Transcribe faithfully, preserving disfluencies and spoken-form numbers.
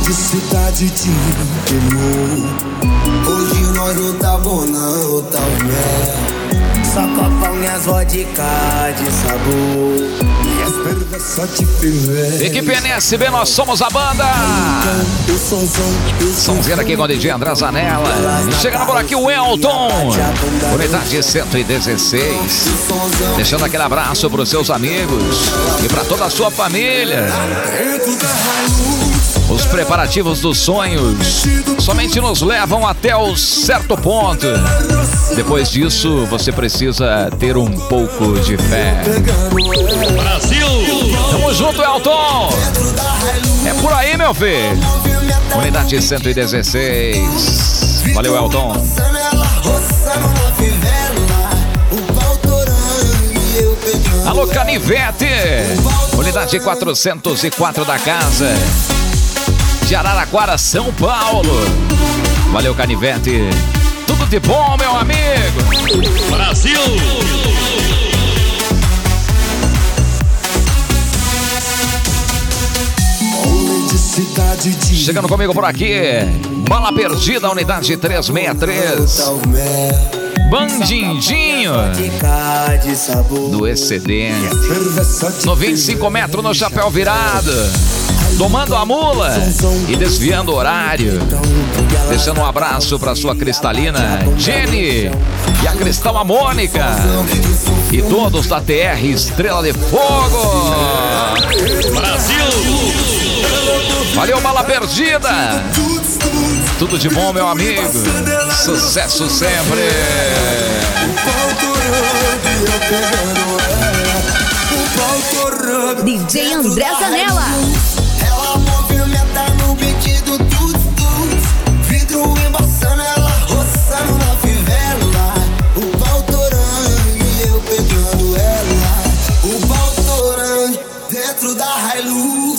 de cidade de interior. Hoje nós não tá bom não, tá merda. Só copão e as vodka de sabor. E as perdas só te perder. Equipe N S B, nós somos a banda. Somzinha aqui com o D J André Zanella. Chegando por aqui o Elton, unidade cento e dezesseis. Deixando aquele abraço para os seus amigos e para toda a sua família. Os preparativos dos sonhos somente nos levam até o certo ponto. Depois disso, você precisa ter um pouco de fé. Brasil! Tamo junto, Elton! É por aí, meu filho! Unidade cento e dezesseis. Valeu, Elton! Alô, Canivete! Unidade quatrocentos e quatro da casa. De Araraquara, São Paulo. Valeu, Canivete. Tudo de bom, meu amigo. Brasil. Chegando comigo por aqui, Bala Perdida, unidade trezentos e sessenta e três. Bandindinho do excedente. No vinte e cinco metros no chapéu virado. Tomando a mula e desviando o horário. Deixando um abraço para sua cristalina Jenny e a Cristal Mônica e todos da T R Estrela de Fogo. Brasil! Valeu, Bala Perdida! Tudo de bom, meu amigo. Sucesso sempre. D J André Zanella. Ela movimenta no beat do tudo, tudo. Vidro embaçando, ela roçando na fivela. O pau torando e eu pegando ela. O pau torando dentro da Hilux.